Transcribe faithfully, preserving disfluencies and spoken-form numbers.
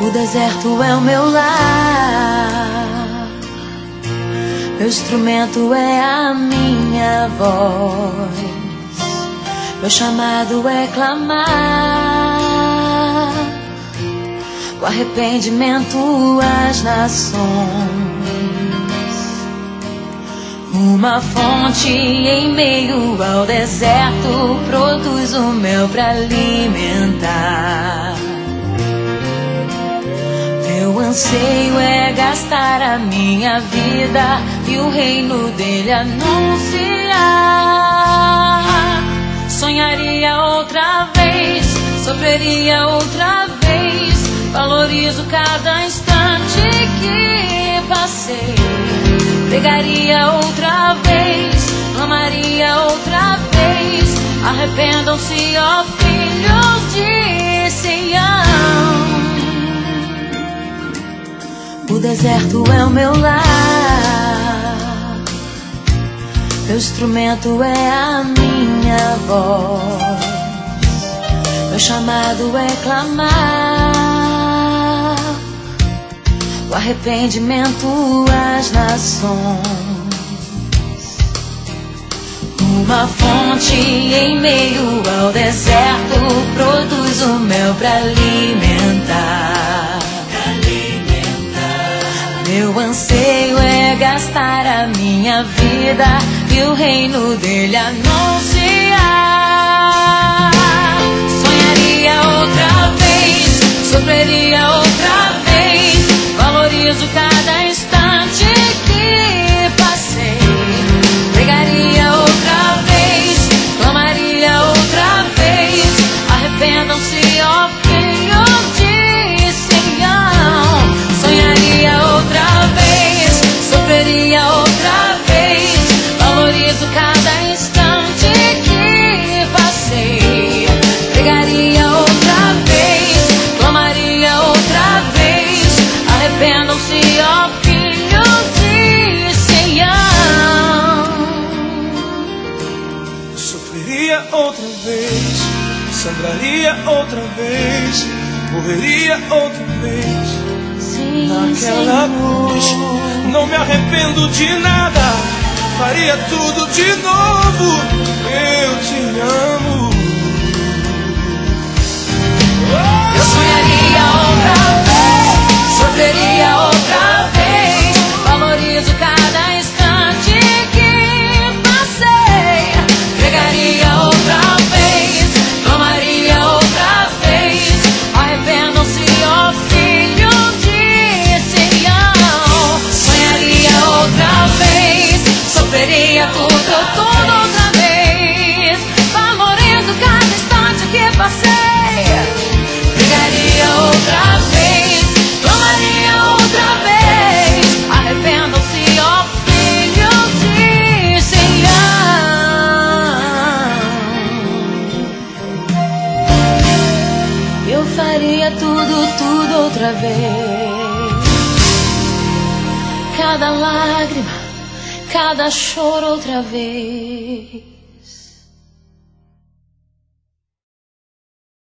O deserto é o meu lar, meu instrumento é a minha voz, meu chamado é clamar o arrependimento às nações. Uma fonte em meio ao deserto produz o mel para alimentar. Meu anseio é gastar a minha vida e o reino dele anunciar. Sonharia outra vez, sofreria outra vez, valorizo cada instante que passei. Pregaria outra vez, clamaria outra vez, arrependam-se, ó filhos de Sião. O deserto é o meu lar, meu instrumento é a minha voz, meu chamado é clamar o arrependimento às nações. Uma fonte em meio ao deserto produz o mel para alimentar. Meu anseio é gastar a minha vida e o reino dele anunciar. Sonharia outra vez, sofreria outra vez, valorizo cada instante que passei. Pregaria outra vez, clamaria outra vez, arrependam-se, ó filhos de Sião. Sonharia outra vez, sofreria outra vez, valorizo cada instante que passei. Pregaria outra vez, clamaria outra vez, arrependam-se, ó filhos de Sião. Sofreria outra vez, sangraria outra vez, morreria outra vez. Sim, naquela cruz, não me arrependo de nada, faria tudo de novo. Eu te amo. Eu sonharia outra vez, sofreria outra vez, valorizo cada instante que passei. Pregaria outra vez, clamaria outra vez, arrependam-se, ó filhos de Sião. Sonharia outra vez, sofreria tudo, tudo outra vez, valorizo cada instante que passei. Pregaria outra vez, clamaria outra vez, arrependam-se, ó filhos de Sião. Eu faria tudo, tudo outra vez, cada lágrima, cada choro outra vez.